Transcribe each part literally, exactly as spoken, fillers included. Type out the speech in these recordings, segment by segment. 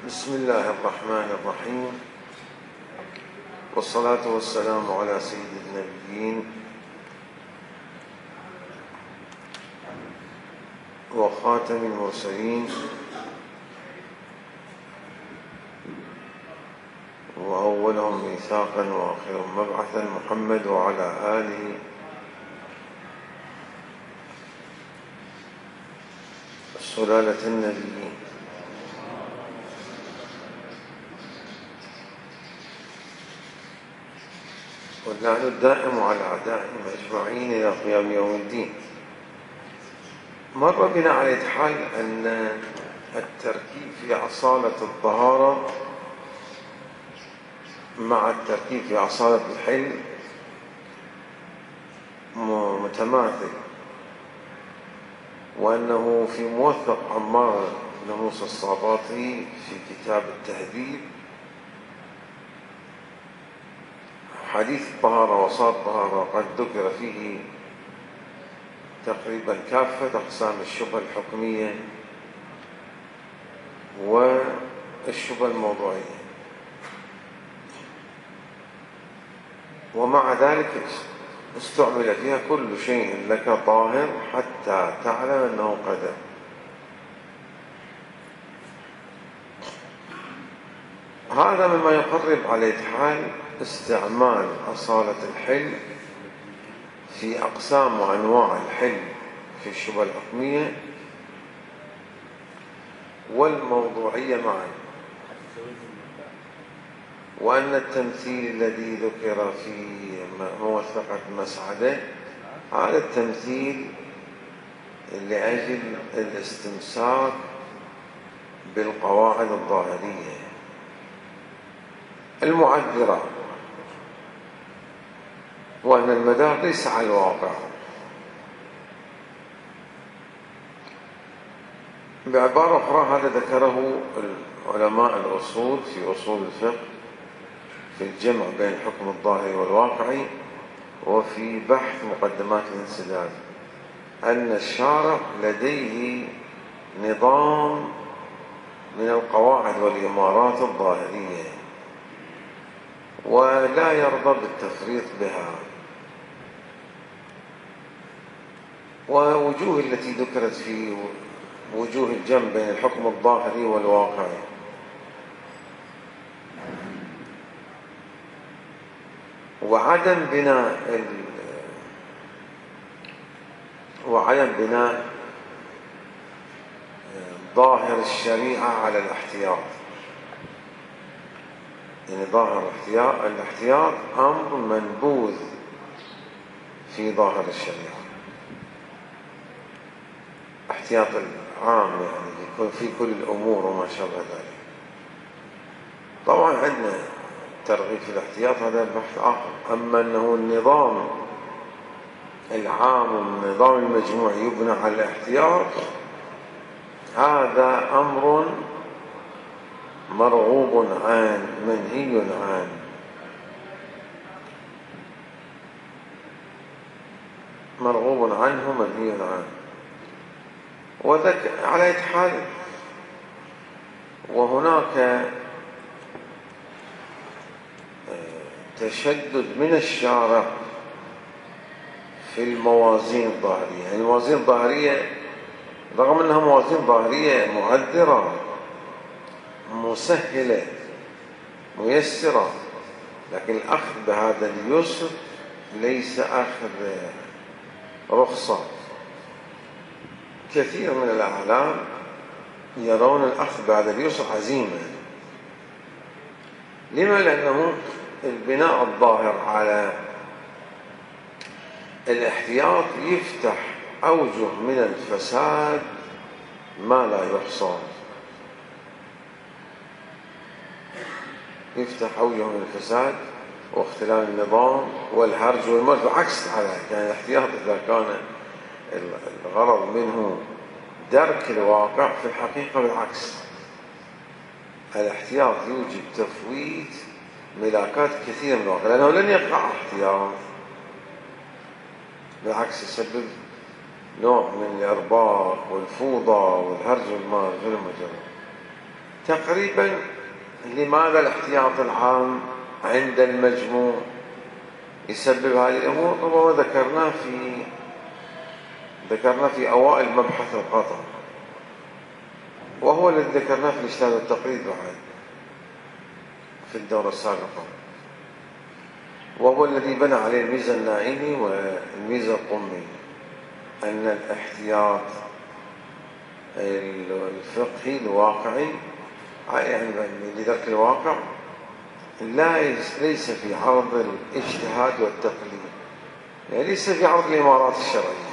بسم الله الرحمن الرحيم، والصلاة والسلام على سيد النبيين وخاتم المرسلين وأولهم ميثاقا وآخرهم مبعثا محمد وعلى آله سلالة النبيين. واللعن الدائم على أعدائهم أجمعين إلى قيام يوم الدين. مر بنا على حال أن التركيب في أصالة الطهارة مع التركيب في أصالة الحل متماثل، وأنه في موثق عمار بن موسى الصاباطي في كتاب التهذيب حديث الطهارة وصار الطهارة قد ذكر فيه تقريبا كافة أقسام الشبهة الحكمية والشبهة الموضوعية، ومع ذلك استعمل فيها كل شيء لك طاهر حتى تعلم أنه قدر. هذا مما يقرب على حال استعمال أصالة الحل في أقسام وأنواع الحل في الشبهة الحكمية والموضوعية معا، وأن التمثيل الذي ذكر في موثقة مسعدة هذا التمثيل لأجل الاستمساك بالقواعد الظاهرية المعذرة، وأن المدار ليس على الواقع. بعبارة أخرى هذا ذكره علماء الأصول في أصول الفقه في الجمع بين الحكم الظاهري والواقعي وفي بحث مقدمات الانسداد، أن الشارع لديه نظام من القواعد والإمارات الظاهرية ولا يرضى بالتفريط بها، ووجوه التي ذكرت في وجوه الجمع بين الحكم الظاهري والواقعي وعدم بناء ال... وعدم بناء ظاهر الشريعة على الاحتياط. يعني ظاهر الاحتياط الاحتياط أمر منبوذ في ظاهر الشريعة، احتياط العام يعني يكون في كل الأمور وما شابه ذلك. طبعا عندنا ترغيب في الاحتياط هذا بحث آخر، أما أنه النظام العام والنظام المجموعي يبنى على الاحتياط هذا أمر مرغوب عنه منهي عنه. مرغوب عنه منهي عنه. وذلك على حال وهناك تشدد من الشارع في الموازين الظاهرية. يعني الموازين الظاهرية رغم أنها موازين ظاهرية معذرة مسهلة ميسرة، لكن الأخذ بهذا اليسر ليس أخذ رخصة. كثير من الأعلام يرون الأخذ بهذا اليسر عزيمة. لما؟ لأنه البناء الظاهر على الاحتياط يفتح أوجه من الفساد ما لا يحصى، يفتح أوجه من الفساد واختلال النظام والهرج والمرج. عكس على يعني الاحتياط إذا كان الغرض منه درك الواقع، في الحقيقة بالعكس، الاحتياط يوجب تفويت ملاكات كثير من الواقع، لأنه لن يقع احتياط، بالعكس يسبب نوع من الإرباك والفوضى والهرج والمرج والمجرى. تقريبا لماذا الاحتياط العام عند المجموع يسبب هذه الأمور؟ ربما ذكرناه في ذكرنا في أوائل مبحث القطع، وهو الذي ذكرناه في الإجتهاد والتقليد بعد في الدورة السابقة، وهو الذي بنى عليه الميزة النائمي والميزة القمي، أن الاحتياط الفقهي الواقعي يعني لذلك الواقع لا ليس في عرض الاجتهاد والتقليد، يعني ليس في عرض الإمارات الشرعية،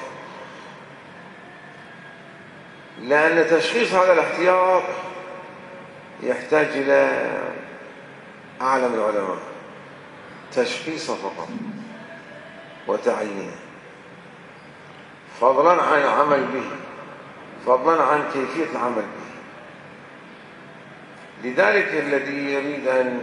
لأن تشخيص هذا الاحتياط يحتاج إلى أعلم العلماء تشخيصه فقط وتعيينه، فضلا عن العمل به، فضلا عن كيفية العمل به. لذلك الذي يريد أن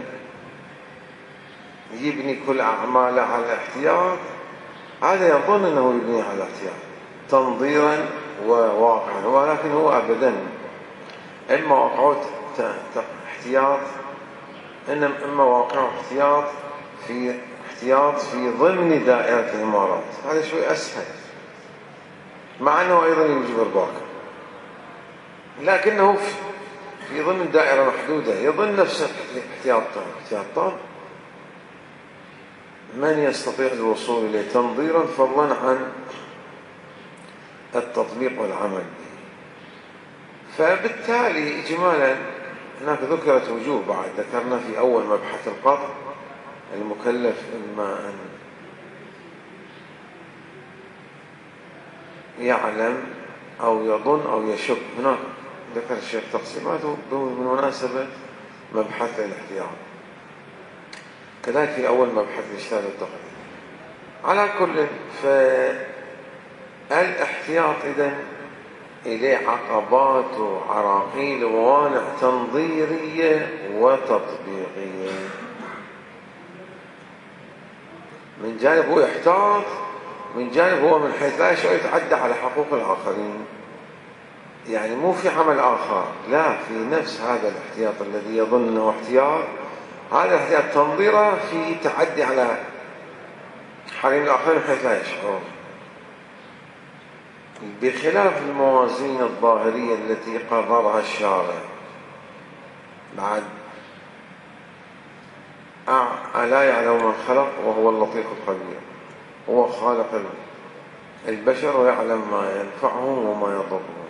يبني كل أعماله على الاحتياط هذا يظن أنه يبني على الاحتياط تنظيرا وواقعا، ولكن هو أبدا إما واقعه احتياط إما واقعه احتياط في احتياط في ضمن دائرة الإمارات، هذا شوي أسهل، مع أنه أيضا يوجب الواقع، لكنه في ضمن دائرة محدودة يظن نفسه احتياط تام. احتياط تام من يستطيع الوصول إليه تنظيرا فضلا عن التطبيق والعمل به. فبالتالي إجمالا هناك ذكرت وجوه بعد، ذكرنا في أول مبحث القطع المكلف إما أن يعلم أو يظن أو يشك، هناك ذكر الشيخ تقسيماته بمناسبة مبحث الاحتياط، كذلك في أول مبحث الاجتهاد والتقليد. على كل فالاحتياط إذن إليه عقبات وعراقيل وموانع تنظيرية وتطبيقية. من جانب هو يحتاط، من جانب هو من حيث لا يشعر يتعدى على حقوق الآخرين، يعني مو في عمل آخر، لا، في نفس هذا الاحتياط الذي يظن أنه احتياط، هذا الاحتياط تنظيره في تعدي على حريم الآخرين من حيث لا يشعر، بخلاف الموازين الظاهرية التي قررها الشارع. بعد ألا يعلم من خلق وهو اللطيف الخبير، هو خالق البشر ويعلم ما ينفعهم وما يضرهم.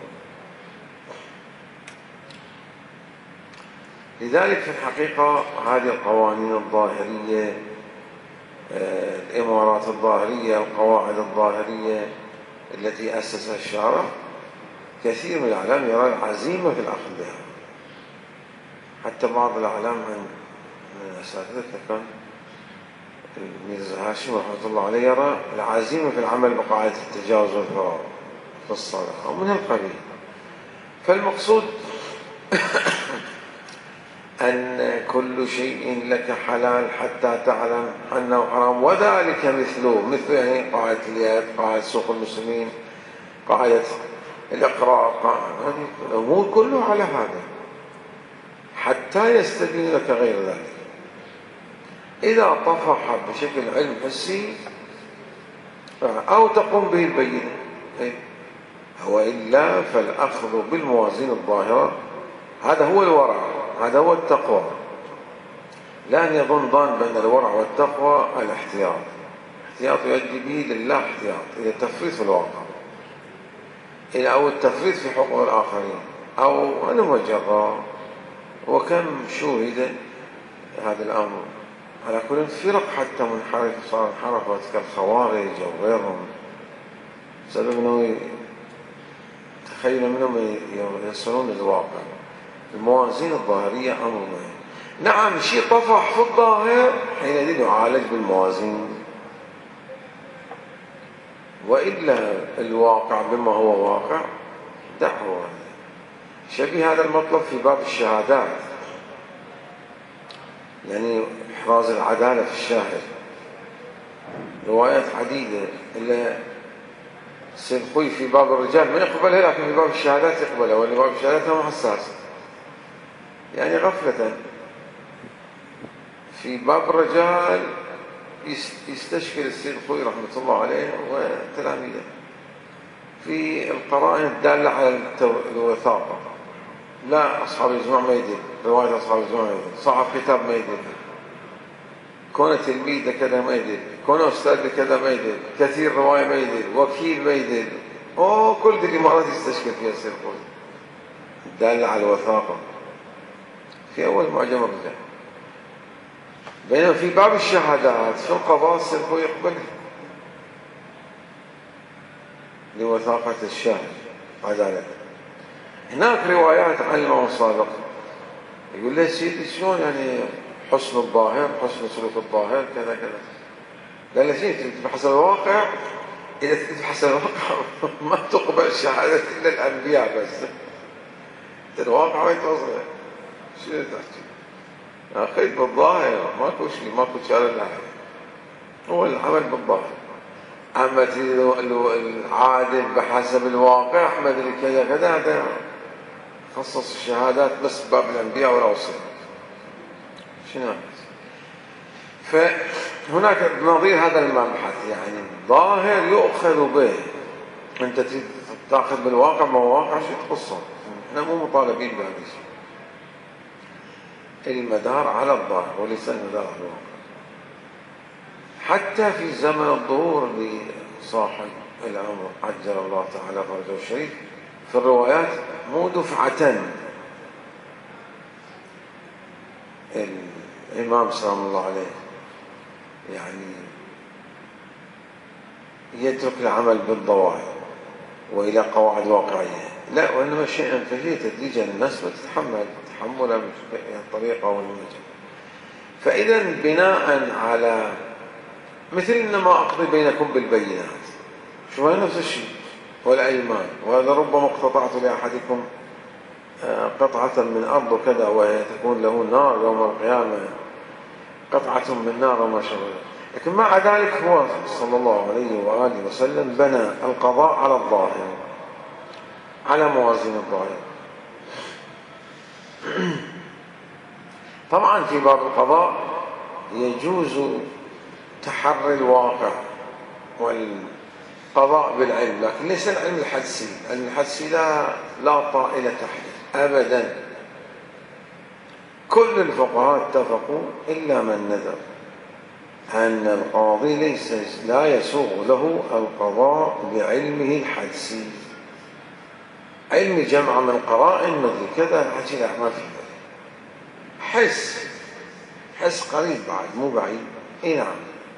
لذلك في الحقيقة هذه القوانين الظاهرية، الإمارات الظاهرية، القواعد الظاهرية التي أسسها الشارع، كثير من الأعلام يرى العزيمة في الأخذ بها. حتى بعض الأعلام من الأساتذة كان الميرزا هاشم رحمة الله عليه يرى العزيمة في العمل بقاعدة التجاوز والفرار في الصلاة أو من القبيل. فالمقصود أن كل شيء لك حلال حتى تعلم أنه حرام، وذلك مثله مثل يعني قاعدة اليد، قاعدة سوق المسلمين، قاعدة الإقراء، هذه الأمور كلها على هذا حتى يستبين لك غير ذلك. إذا طفح بشكل علم حسي أو تقوم به البينة، وإلا فالأخذ بالموازين الظاهرة هذا هو الورع، هذا هو التقوى. لا أن يظن ظان بأن الورع والتقوى الاحتياط، احتياط يؤدي به لله احتياط إلى التفريط في الواقع، إلى أو التفريط في حقوق الآخرين، أو أنه مجرى. وكم شوهد هذا الأمر على كل فرق حتى منحرف صار انحرفت كالخوارج أو غيرهم، بسبب أنه تخيل منهم يصلون للواقع. الموازين الظاهرية أمر مهم. نعم شيء طفح في الظاهر حينئذ يعالج بالموازين، وإلا الواقع بما هو واقع دعوة. شبيه هذا المطلب في باب الشهادات، يعني إحراز العدالة في الشاهد. روايات عديدة إلا سنخوي في باب الرجال ما يقبلها، لكن في باب الشهادات يقبلها، ولا باب الشهادات هو حساس. يعني غفلة. في باب الرجال يستشكل السيد الخوئي رحمة الله عليه وتلاميذه في القرائن الدالة على الوثاقة. لا أصحاب الإجماع ما يدل، رواية أصحاب الإجماع ما يدل، صاحب كتاب ما يدل، كون تلميذ كذا ما يدل، كون أستاذ كذا ما يدل، كثير رواية ما يدل، وكيل ما يدل. أوه كل دي الإمارات يستشكل فيها السيد الخوئي الدالة على الوثاقة في أول معجم الرجال. بينما في باب الشهادات في القضاء السيد الخوئي يقبل لوثاقة الشاهد عدالة. هناك روايات عن الإمام الصادق يقول له سيدي شلون يعني حسن الظاهر، حسن سلوك الظاهر كذا كذا. قال له سيدي تبحث الواقع، إذا تبحث الواقع ما تقبل شهادة إلا الأنبياء بس. الواقع ما يتوصل. شو تحكي؟ أخذ بالظاهر، ماكو شيء، ماكو شيء لا، هو العمل بالظاهر. أما العادل بحسب الواقع ما أدري كذا كذا، هذا خصص الشهادات بس باب الأنبياء والأوصياء. شنو؟ فهناك نظير هذا المبحث، يعني الظاهر يؤخذ به. أنت تأخذ بالواقع ما هو واقع شو تقصه؟ احنا مو مطالبين بهذا الشيء. المدار على الظاهر وليس المدار على الواقع. حتى في زمن الظهور لصاحب الأمر عجل الله تعالى فرجه الشريف في الروايات مو دفعة الإمام سلام الله عليه يعني يترك العمل بالظواهر وإلى قواعد واقعية، لا، وإنما شيئا فشيء تدريجا الناس بتتحمل تحملا بالطريقة والمجال. فإذا بناء على مثل إنما أقضي بينكم بالبينات، شو هي نفس الشيء، والأيمان، وهذا ربما اقتطعت لأحدكم قطعة من أرض كذا وهي تكون له نار يوم القيامة، قطعة من نار وما شابه. لكن مع ذلك هو صلى الله عليه وآله وسلم بنى القضاء على الظاهر، على موازين الظاهر. طبعا في باب القضاء يجوز تحري الواقع والقضاء بالعلم، لكن ليس العلم الحدسي. العلم الحدسي لا لا طائل تحته أبدا. كل الفقهاء اتفقوا إلا من نذر أن القاضي ليس لا يسوغ له القضاء بعلمه الحدسي. علم جمع من قرائن مثل كذا حكي لا ما في، حس حس قريب بعد مو بعيد. اي نعم.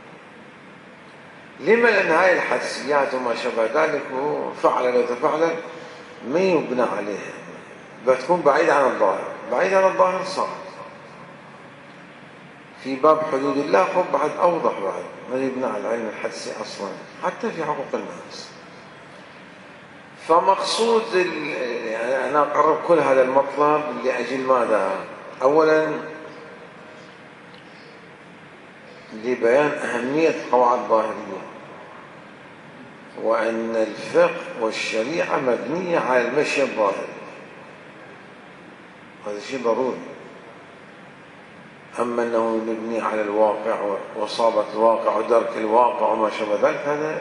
لما؟ لأن هاي الحدسيات وما شابه ذلك فعلا وتفعلا ما يبنى عليها، بتكون بعيد عن الظاهر. بعيد عن الظاهر صعب. في باب حدود الله خب بعد أوضح، بعد ما يبنى على العلم الحدسي أصلا حتى في حقوق الناس. فمقصود يعني أنا أقرب كل هذا المطلب لأجل ماذا؟ أولا لبيان أهمية القواعد الظاهرية، وأن الفقه والشريعة مبنية على المشي الظاهري. هذا شيء ضروري. أما أنه مبني على الواقع وإصابة الواقع ودرك الواقع وما شابه ذلك، هذا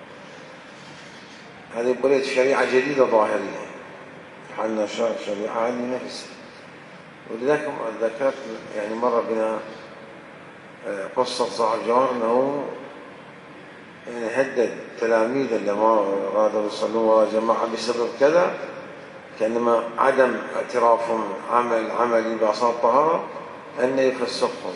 هذه بنية شريعة جديدة ظاهرية. حنا شريعة عن نفسها. ولذلك ذكرت يعني مرة بنا قصة صاحب جوار أنه يعني هدد تلاميذ لما أرادوا يصلون وراء جماعة بسبب كذا، كأنما عدم اعترافهم عمل عملي بأصل الطهارة أن يفسقهم.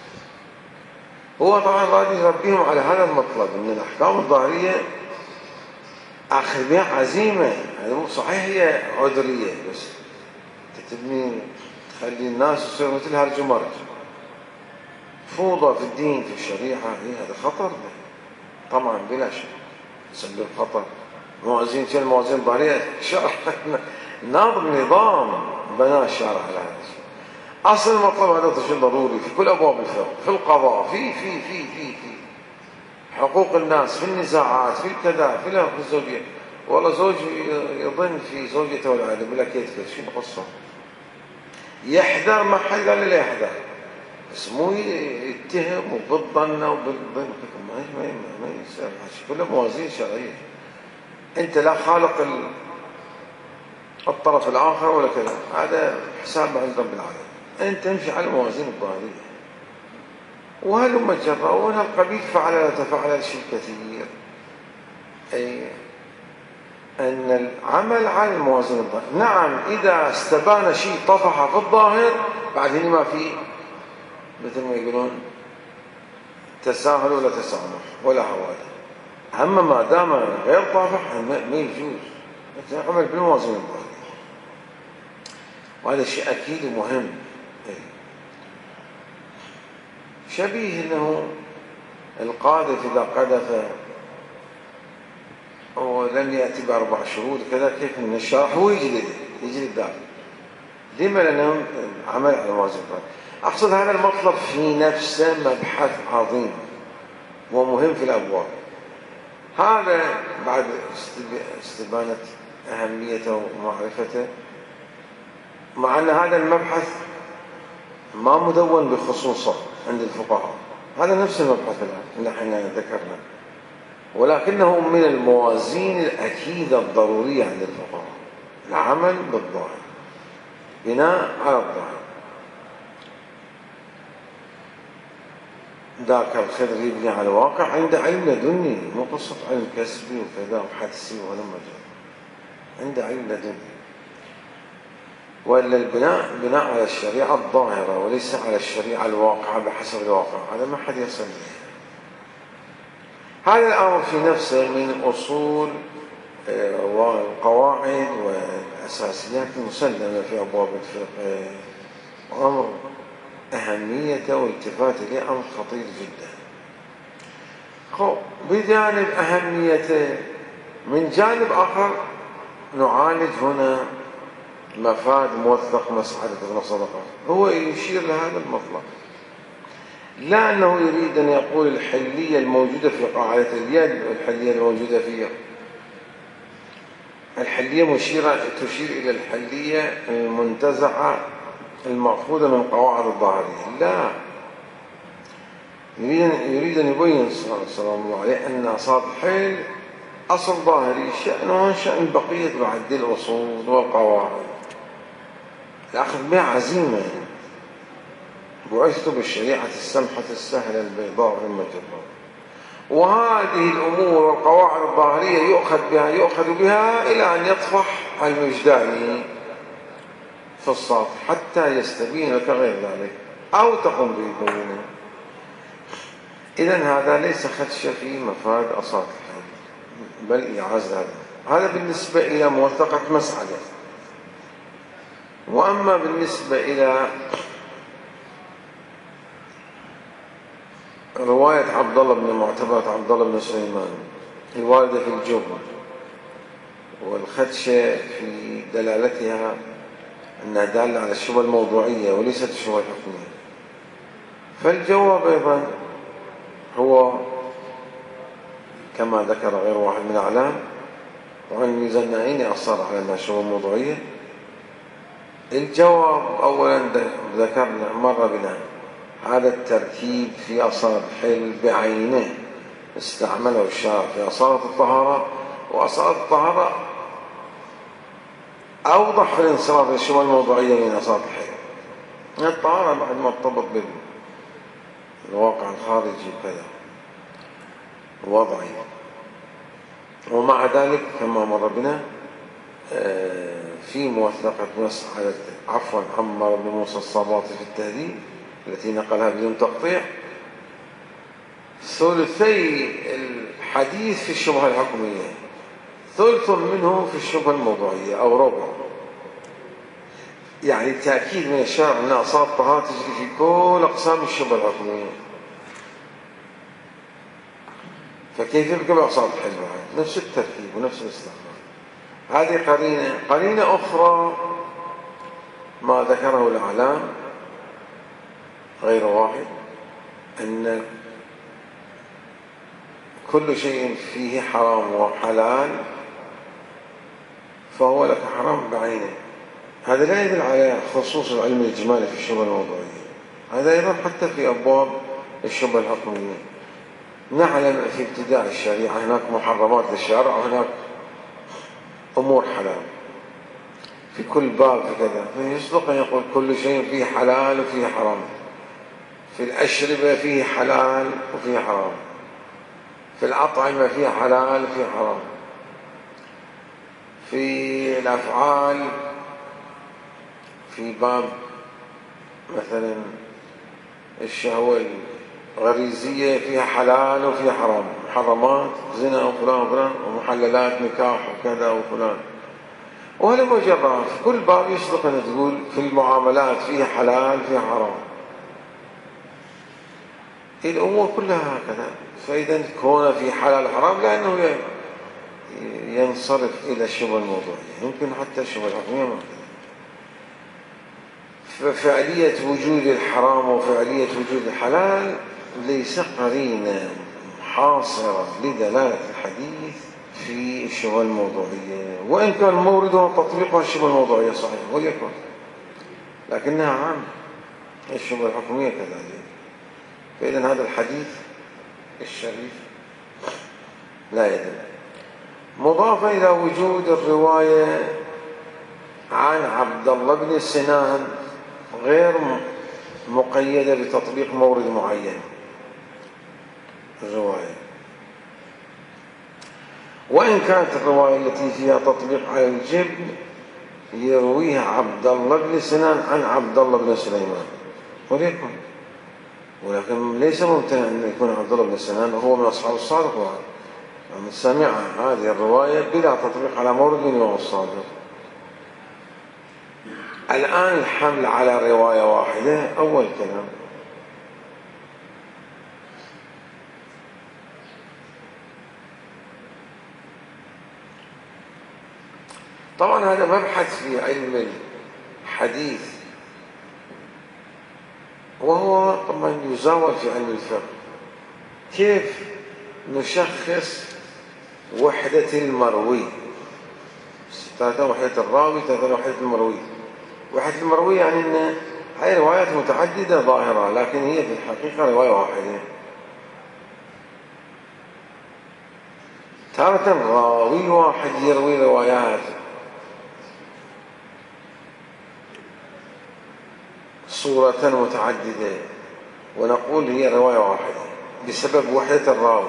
هو طبعا راد يربيهم على هذا المطلب من الأحكام الظاهرية، أخذ بها عزيمة. هذا مو صحيح، هي عذرية بس تتبني تخلي الناس يصير مثل هرج ومرج، فوضى في الدين في الشريعة. هذا خطر طبعا بلا شك، يسبب خطر. موازين شو الموازين الظاهرية؟ شرع نظم نظام بناء الشارع على هذا الشيء. أصل المطلب هذا شيء ضروري في كل أبواب الفقه، في القضاء، في في في في في حقوق الناس، في النزاعات، في الكذا، في الأخذ الزوجية. والله زوج يظن في زوجته والعيال يقول لك كيف كيف شو القصة؟ يحذر ما حد قال له يحذر، بس مو يتهم وبالظن وبالظن، ما ما ما يصير، كله موازين شرعية. أنت لا خالق الطرف الآخر ولا كذا، هذا حساب عند رب العالمين، أنت تمشي على الموازين الظاهرية. وهلم جرا وهذا القبيل فعل تفعل شيء كثير، أي أن العمل على الموازين الظاهرية. نعم إذا استبان شيء طفح في الظاهر بعد هنا ما في مثل ما يقولون تساهل ولا تسامح ولا هواده. أما ما دام غير طافح ما يجوز عمل بالموازين الظاهرية، وهذا شيء أكيد ومهم. شبيه أنه القاذف إذا قذف ولم يأتي بأربع شهود كذا، كيف من الشرح هو يجلد يجلد ذلك. لما؟ لأنه عمل على موازين الظاهرية. أقصد هذا المطلب في نفسه مبحث عظيم ومهم في الأبواب. هذا بعد استبانة أهميته ومعرفته، مع أن هذا المبحث ما مدون بخصوصه عند الفقهاء، هذا نفس المبحث الآن نحن ذكرنا، ولكنه من الموازين الأكيدة الضرورية عند الفقهاء، العمل بالظاهر، بناء على الظاهر. ذاك الخضر يبني على الواقع عند علم لدني، مو قصة علم كسبي وكذا وحدسي ولا مجال، عند علم لدني. وإلا البناء بناء على الشريعة الظاهرة وليس على الشريعة الواقعة بحسب الواقع، هذا ما حد يصل له. هذا الأمر في نفسه من أصول والقواعد والأساسيات المسلمة في أبواب الفقه، وأمر أهميته والالتفات إليه أمر خطير جدا. بجانب أهميته، من جانب آخر نعالج هنا مفاد موثق مسألة الصدقة. هو يشير لهذا المطلب، لا أنه يريد أن يقول الحلية الموجودة في قاعدة اليد والحلية الموجودة فيها. الحلية مشيرة تشير إلى الحلية المنتزعة المأخوذة من قواعد الظاهرية، لا، يريد أن يبين صلى الله عليه أن أصاب الحيل أصل ظاهري شأنه شأن بقية بعد الأصول والقواعد، الأخذ بها عزيمة. بعثت بالشريعة السمحة السهلة البيضاء المجرة، وهذه الأمور والقواعد الظاهرية يؤخذ بها يؤخذ بها إلى أن يطفح المجداني في السطح حتى يستبين لك غير ذلك أو تقوم بيدونه. إذن هذا ليس خدشة في مفاد أصابع، بل إعاز هذا. هذا بالنسبة إلى موثقة مسألة. وأما بالنسبة إلى رواية عبد الله بن معتبرة عبد الله بن سليمان الواردة في الجبر والخدشة في دلالتها أنها دالة على الشبهة الموضوعية وليست الشبهة الحكمية، فالجواب أيضا هو كما ذكر غير واحد من الأعلام، وعن الميزانعين أصر على أنها شبهة موضوعية. الجواب أولا ذكرنا مر بنا هذا التركيب في أصالة الحل بعينه استعمله الشارع في أصالة الطهارة، وأصالة الطهارة أوضح في الانصراف للشبهة الموضوعية من أصالة الحل. الطهارة بعد ما ارتبط بالواقع الخارجي كذا وضعي، ومع ذلك كما مر بنا في موثقة مسألة عفوا عمار بن موسى الصباطي في التهذيب التي نقلها بدون تقطيع، ثلثي الحديث في الشبهة الحكمية، ثلث منه في الشبهة الموضوعية أو ربع، يعني تأكيد من الشرع أن أصالة الطهارة تجري في كل أقسام الشبهة الحكمية. فكيف يبقى بأصالة الحل؟ نفس التركيب ونفس الاستعمال. هذه قرينة. قرينة أخرى ما ذكره الأعلام غير واحد، أن كل شيء فيه حرام وحلال فهو لك حرام بعينه. هذا لا يدل على خصوص العلم الإجمالي في الشبه الموضوعية، هذا أيضا حتى في أبواب الشبه الحكمية. نعلم في ابتداء الشريعة هناك محرمات للشرع وهناك أمور حلال، في كل باب في كذا، فيصدق أن يقول كل شيء فيه حلال وفيه حرام. في الأشربة فيه حلال وفيه حرام، في الأطعمة فيه حلال وفيه حرام، في الأفعال في باب مثلا الشهوة الغريزية فيها حلال وفيها حرام، محرمات زنا وفلان وفلان، ومحللات نكاح وكذا وفلان، وهذا مجرد في كل باب يصدق أن تقول في المعاملات فيها حلال فيها حرام. الأمور كلها هكذا. فإذا كون في حلال حرام لأنه ينصرف إلى الشبه الموضوعية، يمكن حتى الشبه الحكمية ما كذا. ففعلية وجود الحرام وفعلية وجود الحلال ليس قرينة حاصرة لدلالة الحديث في الشبه الموضوعية، وإن كان موردها تطبيقها الشبه الموضوعية صحيح وليكن، لكنها عامة الشبه الحكمية كذلك. فإذا هذا الحديث الشريف لا يدل. مضافة إلى وجود الرواية عن عبد الله بن سنان غير مقيدة بتطبيق مورد معين الرواية، وإن كانت الرواية التي فيها تطبيق على الجبن يرويها عبد الله بن سنان عن عبد الله بن سليمان وليكن، ولكن ليس ممتنع أن يكون عبد الله بن سنان وهو من أصحاب الصادق، يعني سمع هذه الرواية بلا تطبيق على مورد من الإمام الصادق. الآن الحمل على رواية واحدة أول كلام. طبعا هذا مبحث في علم الحديث، وهو طبعا يزاول في علم الفقه. كيف نشخص وحدة المروي؟ ثلاثة وحدة الراوي، ثلاثة وحدة المروي. وحدة المروي يعني أن هذه روايات متعددة ظاهرة، لكن هي في الحقيقة رواية واحدة. تارة راوي واحد يروي روايات صورة متعددة ونقول هي رواية واحدة بسبب وحدة الراوي،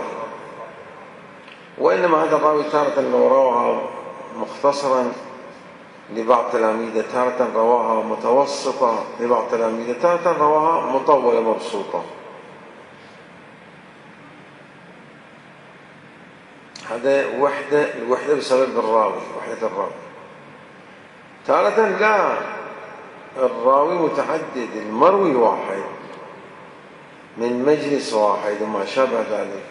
وإنما هذا الراوي تارة لو رواها مختصرا لبعض تلاميذه، تارة رواها متوسطة لبعض تلاميذه، تارة رواها مطولة مبسوطة. هذا وحدة الوحدة بسبب الراوي، وحدة الراوي. تارة لا، الراوي متعدد، المروي واحد من مجلس واحد وما شابه ذلك،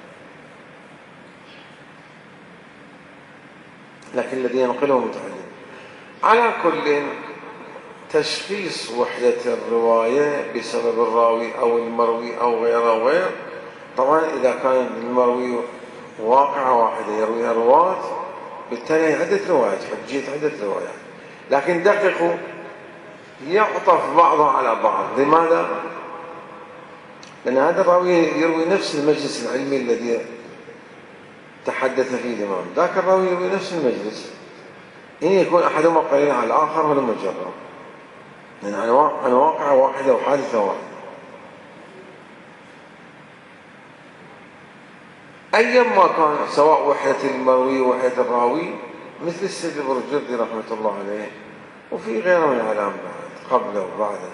لكن الذي ينقله متعدد. على كل تشخيص وحدة الرواية بسبب الراوي أو المروي أو غير أو غير، طبعا إذا كان المروي واقعة واحدة يرويها رواة بالتالي عدة روايات، حجية عدة روايات، لكن دققوا يعطف بعضها على بعض. لماذا؟ لأن هذا الراوي يروي نفس المجلس العلمي الذي تحدث فيه الإمام، ذاك الراوي يروي نفس المجلس، إن يكون أحدهما قليل على الآخر ولا مجرد، لأن عن واقعة واحدة وحادثة واحدة. أيما كان، سواء وحدة المروي ووحدة الراوي، مثل السيد البرجردي رحمة الله عليه، وفي غيره من العلام بعد قبله وبعده،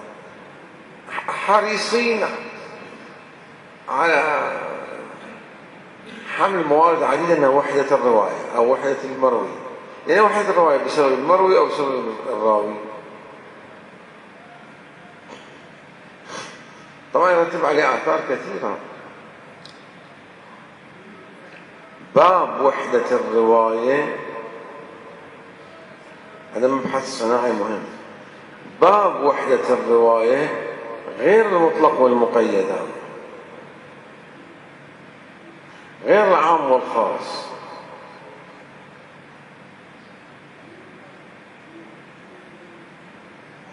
حريصين على حمل موارد عديدة أنها وحدة الرواية أو وحدة المروي، يعني وحدة الرواية بسبب المروي أو بسبب الراوي. طبعا يرتب عليه آثار كثيرة. باب وحدة الرواية هذا مبحث صناعي مهم. باب وحدة الرواية غير المطلق والمقيد، غير العام والخاص.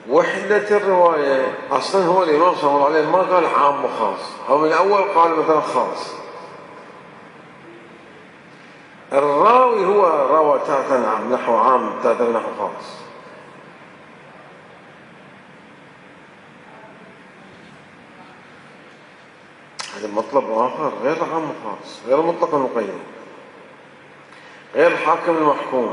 وحدة الرواية أصلا هو الإمام صلى الله عليه وسلم ما قال عام وخاص، هو من الأول قال مثلا خاص. الراوي هو روى تاتا عام نحو عام تاتا نحو خاص. هذا مطلب آخر غير عام وخاص، غير مطلق المقيد، غير الحاكم المحكوم.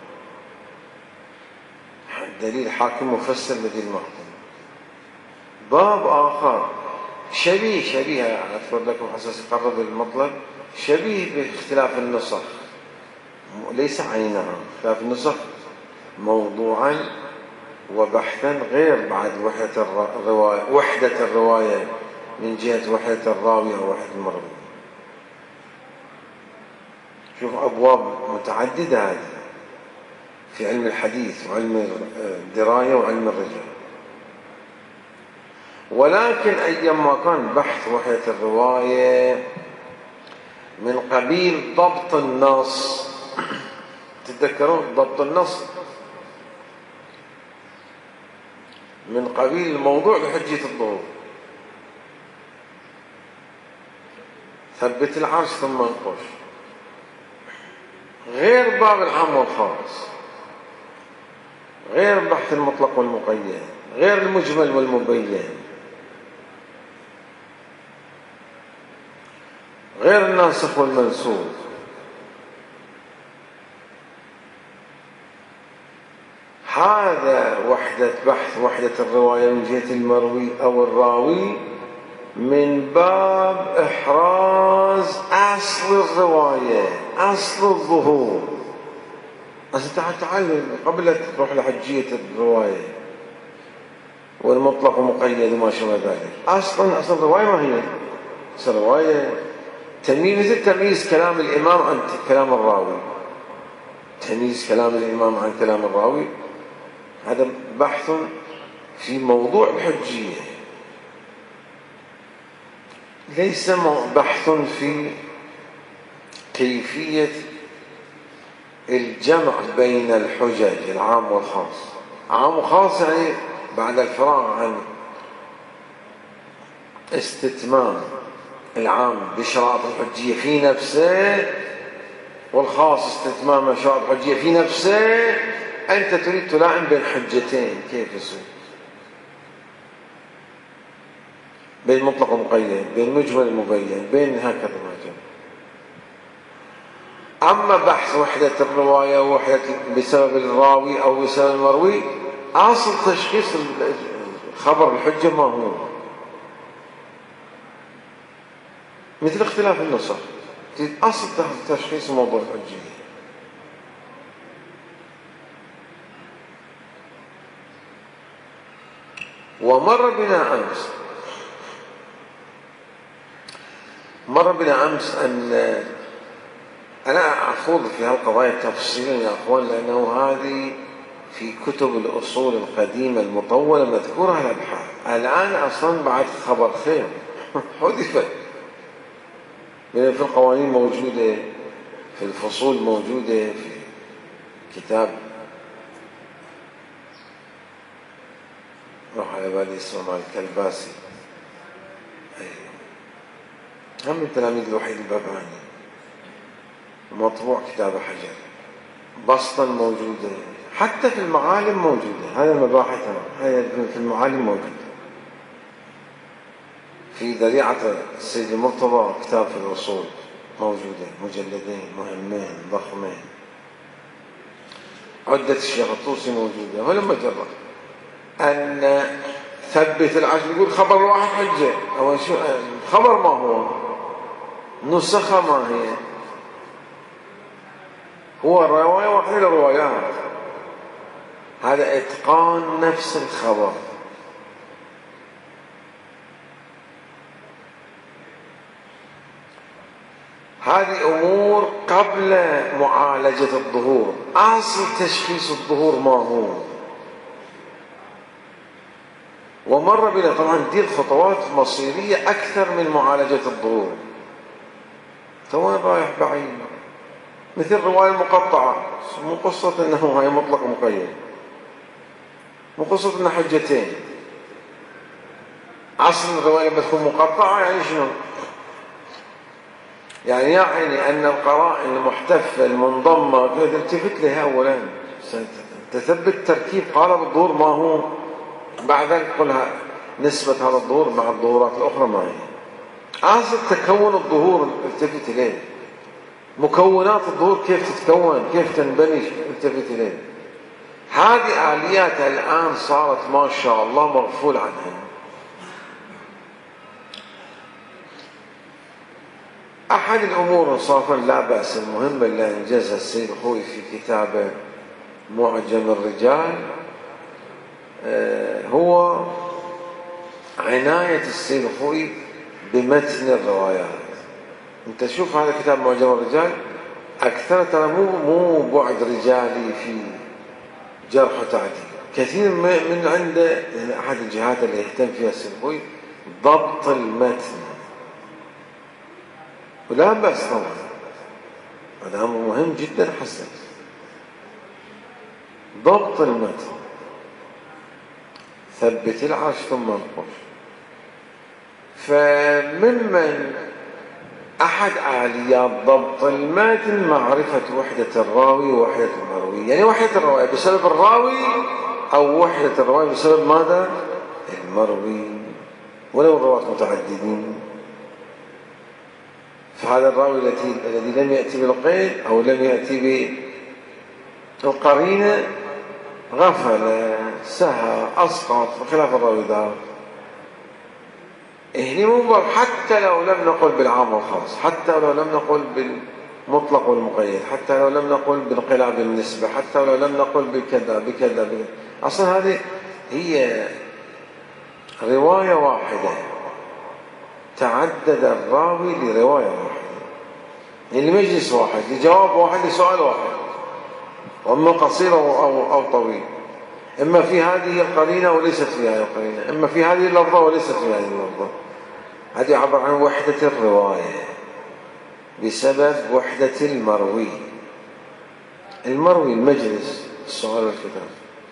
دليل حاكم مفسر بدليل محكوم. باب آخر شبيه شبيه أذكر لكم حساس قرب المطلب، شبيه باختلاف النسخ، ليس عينها اختلاف النسخ موضوعا وبحثا، غير بعد وحدة الرواية وحدة الرواية من جهة وحدة الراوي أو وحدة المروي. شوف أبواب متعددة هذه في علم الحديث وعلم الدراية وعلم الرجال. ولكن أيما كان بحث وحدة الرواية من قبيل ضبط النص، تتذكرون ضبط النص من قبيل الموضوع بحجة الظهور، ثبت العرش ثم انقش، غير باب العام والخاص، غير بحث المطلق والمقيد، غير المجمل والمبين، غير الناسخ والمنسوخ. هذا وحدة بحث وحدة الرواية من جهة المروي أو الراوي من باب إحراز أصل الرواية، أصل الظهور. تعال تعال قبل تروح لحجية الرواية والمطلق ومقيد وما شابه ذلك. أصلا أصل الرواية ما هي؟ أصل الرواية تمييز، مثل تمييز كلام الإمام عن كلام الراوي، تمييز كلام الإمام عن كلام الراوي، هذا بحث في موضوع الحجية، ليس بحث في كيفية الجمع بين الحجج العام والخاص. عام وخاص يعني بعد الفراغ عن استتمام العام بشرائط الحجية في نفسه والخاص استتمام شرائط الحجية في نفسه، أنت تريد تلاعب بين حجتين، كيف يصير؟ بين مطلق ومقيد، بين مجمل ومبين، بين هكذا ما جاء. أما بحث وحدة الرواية ووحدة بسبب الراوي أو بسبب المروي، أصل تشخيص خبر الحجة ما هو؟ مثل اختلاف النسخ، أصل تشخيص موضوع الحجة. ومر بنا أمس مر بنا أمس أن أنا أخوض في هالقضايا تفصيلا يا أخوان، لأنه هذه في كتب الأصول القديمة المطولة مذكورة الأبحاث. الآن أصلا بعد خبر خير حذفت، في القوانين موجودة، في الفصول موجودة، في كتاب روح على بالي اسمه مال الكلباسي، هم من تلاميذ الوحيد الباباني، مطبوع كتاب حجر، بسطا موجودة، حتى في المعالم موجودة. هذا المباحث هذا في المعالم موجودة. في ذريعة السيد المرتضى كتاب في الأصول موجودة، مجلدين مهمين ضخمين. عدة الشيخ الطوسي موجودة. ولما جرب أن ثبت العشر يقول خبر واحد حجة، أو شو خبر ما هو؟ نسخة ما هي؟ هو الرواية واحدة للروايات، هذا إتقان نفس الخبر. هذه أمور قبل معالجة الظهور. أصل تشخيص الظهور ما هو؟ ومر بنا طبعا دي الخطوات مصيرية أكثر من معالجة الظهور. توين رايح بعيد، مثل الرواية المقطعة، مو قصة أنه هي مطلق مقيد. مقصود أن حجتين. أصل الرواية لما تكون مقطعة يعني شنو؟ يعني يعني أن القرائن المحتفة المنضمة تلتفت لها أولا، تثبت تركيب قالب الظهور ما هو، بعد ذلك قلها نسبة هذا الظهور مع الظهورات الأخرى ما هي. أصل تكون الظهور التفت إليه، مكونات الظهور كيف تتكون، كيف تنبني، التفت إليه. هذه آليات الآن صارت ما شاء الله مغفول عنها. أحد الأمور صافا لا بأس المهمة اللي أنجزها السيد الخوئي في كتابه معجم الرجال هو عناية السيد الخوئي بمتن الروايات. أنت شوف هذا كتاب معجم الرجال أكثر ترى مو مو بعد رجالي في جرح وتعديل، كثير من عنده أحد الجهات اللي يهتم فيها السيد الخوئي ضبط المتن، ولا بأس طبعا، هذا أمر مهم جدا حسن، ضبط المتن. ثبت العرش ثم انقش. فممن أحد آليات ضبط المتن معرفة وحدة الراوي ووحدة المروي. يعني وحدة الرواية بسبب الراوي أو وحدة الرواية بسبب ماذا؟ المروي، ولو الرواة متعددين. فهذا الراوي الذي لم يأتي بالقيد أو لم يأتي بالقرينة غفل، سهى، أسقط، بخلاف الراوي ذا. هنا مو حتى لو لم نقل بالعام والخاص، حتى لو لم نقل بالمطلق والمقيد، حتى لو لم نقل بالانقلاب بالنسبة، حتى لو لم نقل بكذا بكذا بكذا. أصلا هذه هي رواية واحدة تعدد الراوي لرواية واحدة، يعني لمجلس واحد، لجواب واحد، لسؤال واحد، وإما قصير أو, أو طويل، إما في هذه القرينة وليست في هذه القرينة، إما في هذه اللفظة وليست في هذه اللفظة. هذه عبر عن وحدة الرواية بسبب وحدة المروي. المروي المجلس، السؤال والكتاب.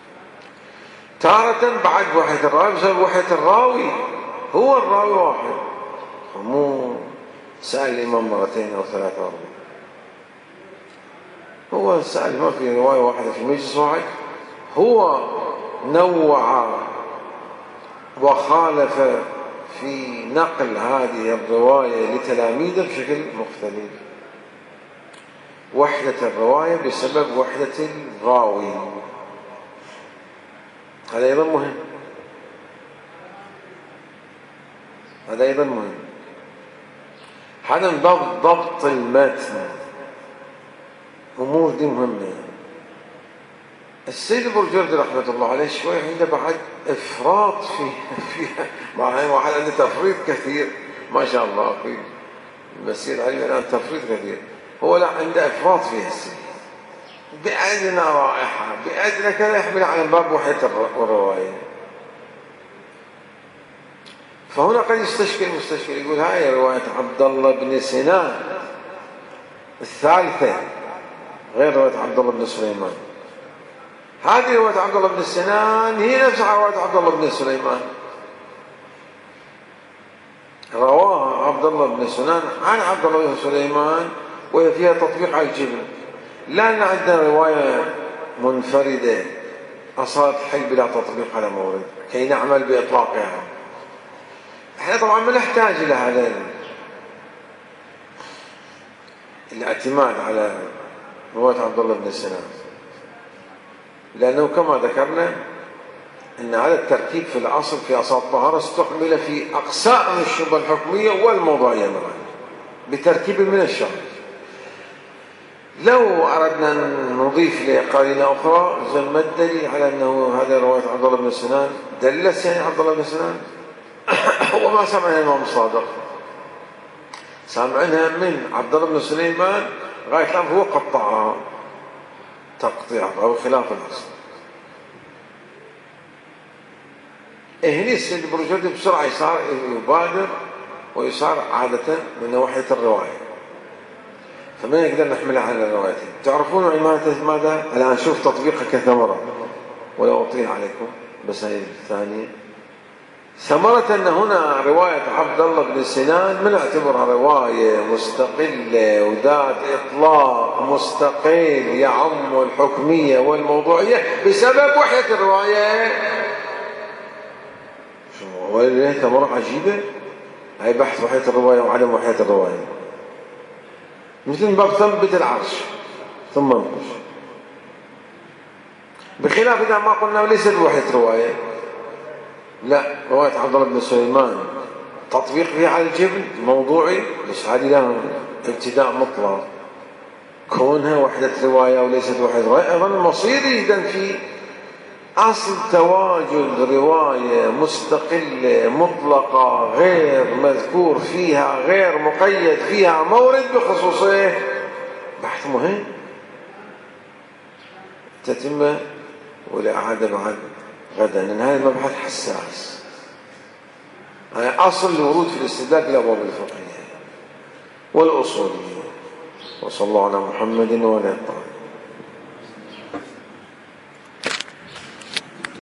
تارة بعد وحدة الراوي بسبب وحدة الراوي، هو الراوي واحد، مو سأل الإمام مرتين أو ثلاثة أو أربعة. هو سأل ما في رواية واحدة في مجلس واحد، هو نوع وخالف في نقل هذه الرواية لتلاميذه بشكل مختلف. وحدة الرواية بسبب وحدة الراوي، هذا أيضا مهم، هذا أيضا مهم. هذا من باب ضبط المتن، أمور دي مهمة. السيد البرجردي رحمة الله عليه شوي عنده بعد إفراط في فيها، مع واحد عنده تفريط كثير ما شاء الله في المسير العلمي الآن، تفريط كثير. هو لا عنده إفراط فيها السيد، بأدنى رائحة بأدنى كذا يحمل على باب وحدة الرواية. فهنا قد يستشكل المستشكل يقول هاي رواية عبد الله بن سنان الثالثة غير رواية عبد الله بن سليمان. هذه رواية عبد الله بن سنان هي نفسها رواية عبد الله بن سليمان، رواها عبد الله بن سنان عن عبد الله بن سليمان، وهي فيها تطبيق على الجبل. لأن عندنا رواية منفردة أصارت حي بلا تطبيق على مورد كي نعمل بإطلاقها. احنا طبعا ما نحتاج إلى هذا الاعتماد على رواية عبد الله بن سنان، لأنه كما ذكرنا أن هذا التركيب في الأصل في أصل الطهارة استعمل في أقسام الشبهة الحكمية والموضوعية معا بتركيب من الشرط. لو أردنا أن نضيف لقرينة أخرى زم الدليل على أنه هذا رواية عبد الله بن سنان دلس يعني عبد الله بن سنان وما سمعنا الإمام الصادق، سمعناها من عبد الله بن سليمان غاية الآن هو قطعها تقطيع أو خلاف الأصل. هنا السيد البرجردي بسرعة يصار يبادر ويصار عادة من وحدة الرواية، فما نقدر نحملها على الروايتين. تعرفون ماذا؟ الآن شوف تطبيقها كثمرة ولو أطيل عليكم. بس هي الثانية. ثمرة أن هنا رواية عبد الله بن سنان من اعتبرها رواية مستقلة وذات إطلاق مستقل يعم الحكمية والموضوعية بسبب وحدة الرواية. شو وليه ثمرة عجيبة؟ هي بحث وحدة الرواية وعدم وحدة الرواية، مثل باب ثبت العرش ثم انقش، بخلاف إذا ما قلنا ليست وحدة رواية، لا، رواية عبد الله بن سليمان تطبيق فيها على الجبل موضوعي، بس هذه لها ابتداء مطلق، كونها وحدة رواية وليست وحدة رواية أيضا مصيري إذن في أصل تواجد رواية مستقلة مطلقة غير مذكور فيها غير مقيد فيها مورد بخصوصه بحث مهم تتم ولا أعاد بعد غدا، لأن هذا المبحث حساس، هي أصل الورود في الاستدلال بالأبواب الفقهية والأصولية. وصلى الله على محمد وعلى آله.